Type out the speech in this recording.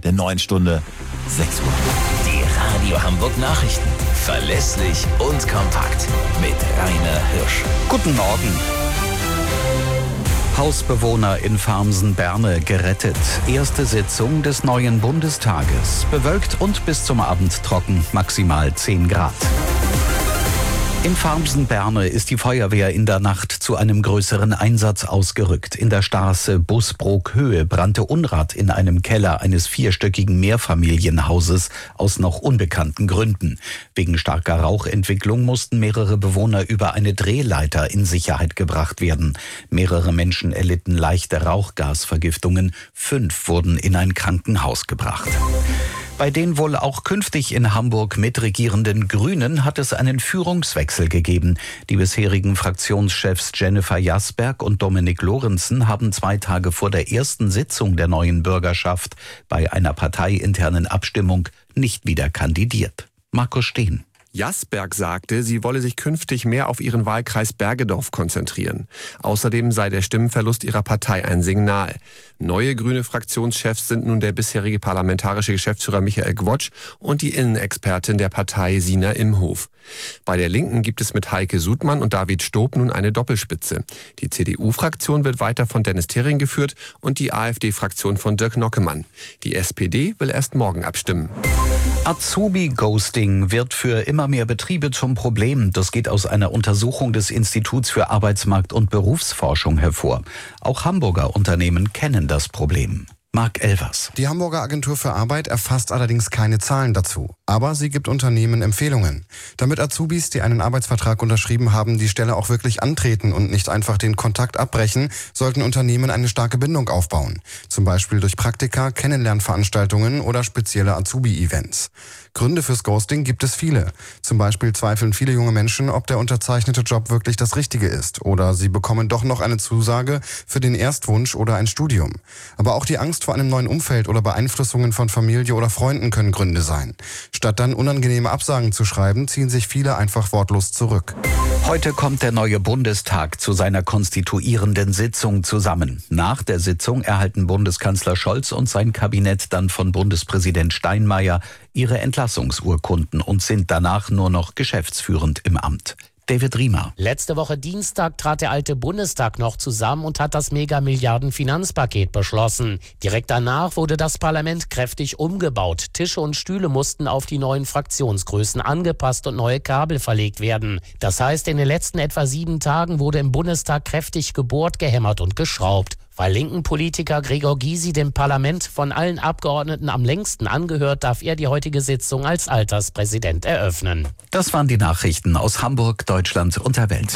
der neuen Stunde 6 Uhr. Die Radio Hamburg Nachrichten. Verlässlich und kompakt. Mit Rainer Hirsch. Guten Morgen. Hausbewohner in Farmsen-Berne gerettet. Erste Sitzung des neuen Bundestages. Bewölkt und bis zum Abend trocken, maximal 10 Grad. In Farmsen-Berne ist die Feuerwehr in der Nacht zu einem größeren Einsatz ausgerückt. In der Straße Busbrook-Höhe brannte Unrat in einem Keller eines 4-stöckigen Mehrfamilienhauses aus noch unbekannten Gründen. Wegen starker Rauchentwicklung mussten mehrere Bewohner über eine Drehleiter in Sicherheit gebracht werden. Mehrere Menschen erlitten leichte Rauchgasvergiftungen. 5 wurden in ein Krankenhaus gebracht. Bei den wohl auch künftig in Hamburg mitregierenden Grünen hat es einen Führungswechsel gegeben. Die bisherigen Fraktionschefs Jennifer Jasberg und Dominik Lorenzen haben 2 Tage vor der ersten Sitzung der neuen Bürgerschaft bei einer parteiinternen Abstimmung nicht wieder kandidiert. Markus Steen. Jasberg sagte, sie wolle sich künftig mehr auf ihren Wahlkreis Bergedorf konzentrieren. Außerdem sei der Stimmenverlust ihrer Partei ein Signal. Neue grüne Fraktionschefs sind nun der bisherige parlamentarische Geschäftsführer Michael Gwotsch und die Innenexpertin der Partei Sina Imhof. Bei der Linken gibt es mit Heike Sudmann und David Stob nun eine Doppelspitze. Die CDU-Fraktion wird weiter von Dennis Thering geführt und die AfD-Fraktion von Dirk Nockemann. Die SPD will erst morgen abstimmen. Azubi-Ghosting wird für immer mehr Betriebe zum Problem. Das geht aus einer Untersuchung des Instituts für Arbeitsmarkt- und Berufsforschung hervor. Auch Hamburger Unternehmen kennen das Problem. Marc Elvers. Die Hamburger Agentur für Arbeit erfasst allerdings keine Zahlen dazu. Aber sie gibt Unternehmen Empfehlungen. Damit Azubis, die einen Arbeitsvertrag unterschrieben haben, die Stelle auch wirklich antreten und nicht einfach den Kontakt abbrechen, sollten Unternehmen eine starke Bindung aufbauen. Zum Beispiel durch Praktika, Kennenlernveranstaltungen oder spezielle Azubi-Events. Gründe fürs Ghosting gibt es viele. Zum Beispiel zweifeln viele junge Menschen, ob der unterzeichnete Job wirklich das Richtige ist. Oder sie bekommen doch noch eine Zusage für den Erstwunsch oder ein Studium. Aber auch die Angst vor einem neuen Umfeld oder Beeinflussungen von Familie oder Freunden können Gründe sein. Statt dann unangenehme Absagen zu schreiben, ziehen sich viele einfach wortlos zurück. Heute kommt der neue Bundestag zu seiner konstituierenden Sitzung zusammen. Nach der Sitzung erhalten Bundeskanzler Scholz und sein Kabinett dann von Bundespräsident Steinmeier ihre Entlassungsurkunden und sind danach nur noch geschäftsführend im Amt. David Riemer. Letzte Woche Dienstag trat der alte Bundestag noch zusammen und hat das Mega-Milliarden-Finanzpaket beschlossen. Direkt danach wurde das Parlament kräftig umgebaut. Tische und Stühle mussten auf die neuen Fraktionsgrößen angepasst und neue Kabel verlegt werden. Das heißt, in den letzten etwa 7 Tagen wurde im Bundestag kräftig gebohrt, gehämmert und geschraubt. Weil linken Politiker Gregor Gysi dem Parlament von allen Abgeordneten am längsten angehört, darf er die heutige Sitzung als Alterspräsident eröffnen. Das waren die Nachrichten aus Hamburg, Deutschland und der Welt.